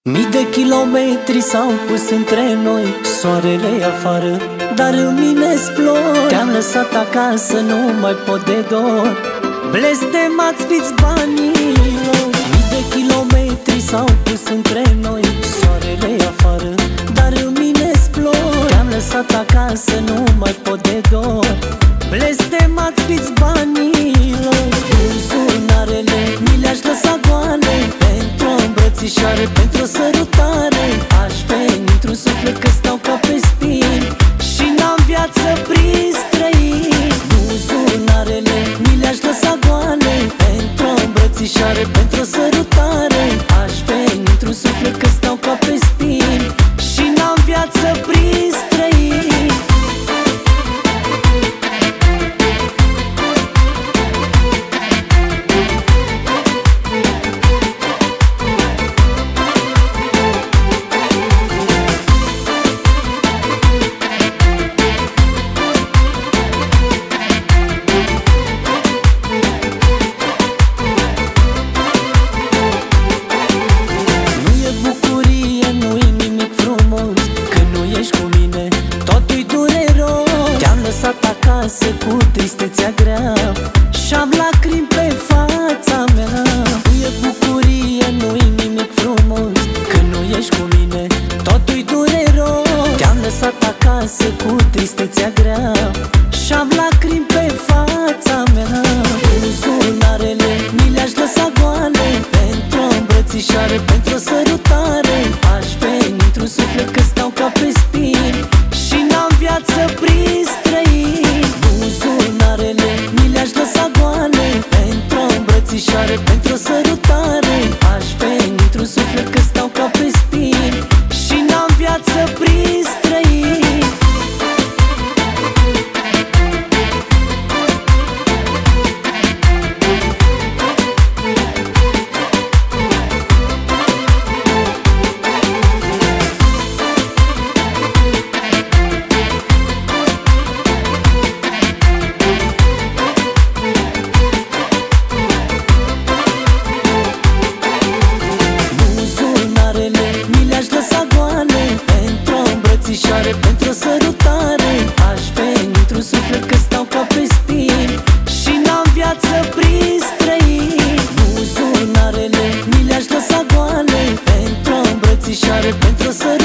Mii de kilometri s-au pus între noi, soarele e afară, dar în mine-s plori. Te-am lăsat acasă, nu mai pot de dor. Blestemați fiți banilor. Mii de kilometri s-au pus între noi, soarele e afară, dar în mine-s plori. Te-am lăsat acasă, nu mai pot de dor. Blestemați fiți banilor. Buzunarele mi le-aș lăsa goale pentru o îmbrățișare, pentru o sărutare. Aș veni într-un suflet că stau ca pe spini și n-am viață prin străini. Buzunarele mi le-aș lăsa goale pentru o îmbrățișare, pentru o sărutare. Aș veni într-un suflet că stau ca pe spini și n-am viață prin străini. Acasă cu tristețea grea și-am lacrimi pe fața mea. Nu e bucurie, nu-i nimic frumos când nu ești cu mine, totul-i dureros. Te-am lăsat acasă cu tristețea grea și-am lacrimi pe fața mea. Buzunarele mi le-aș lăsa goale pentru o îmbrățișare, pentru o sărutare. Aș veni într-un suflet că stau ca pe spini și n-am viață prin străini. Buzunarele mi le-aș lăsa goale pentru o îmbrățișare, pentru o sărutare. Aș veni într-un suflet că stau ca pe spini și n-am viață prin străini. Pentru o sărutare. Aș veni într-un suflet că stau ca pe spini și n-am viață prin străini. Buzunarele mi le-aș lăsa goale pentru o îmbrățișare, pentru o sărutare.